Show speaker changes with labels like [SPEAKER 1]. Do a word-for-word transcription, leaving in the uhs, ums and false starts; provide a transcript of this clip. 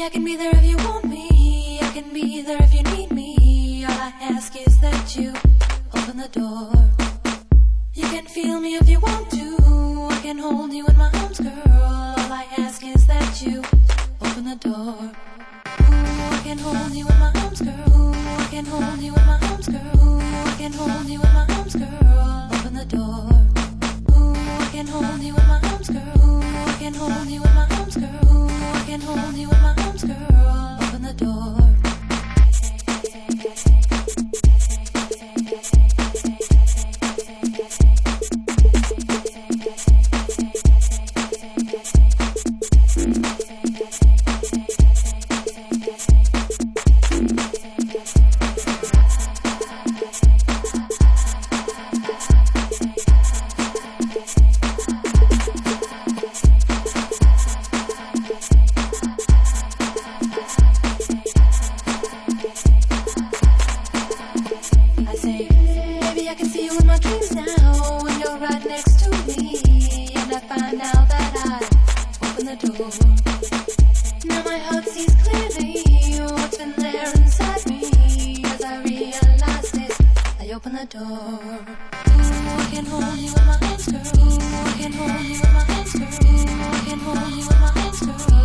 [SPEAKER 1] I can be there if you want me. I can be there if you need me. All I ask is that you open the door. You can feel me if you want to. I can hold you in my arms, girl. All I ask is that you open the door. Ooh, I can hold you in my arms, girl. Ooh, I can hold you in my arms, girl. Ooh, I can hold you in my arms, girl. Open the door. Ooh, I can hold you in my arms, girl. Ooh, I can hold you in my arms, girl. Ooh, I can hold you in my arms, girl. Open the door. I can see you in my dreams now, when you're right next to me, and I find out that I open the door. Now my heart sees clearly what's been there inside me. As I realize it, I open the door. Ooh, I can hold you in my arms, girl. Ooh, I can hold you in my arms, girl. Ooh, I can hold you in my arms, girl.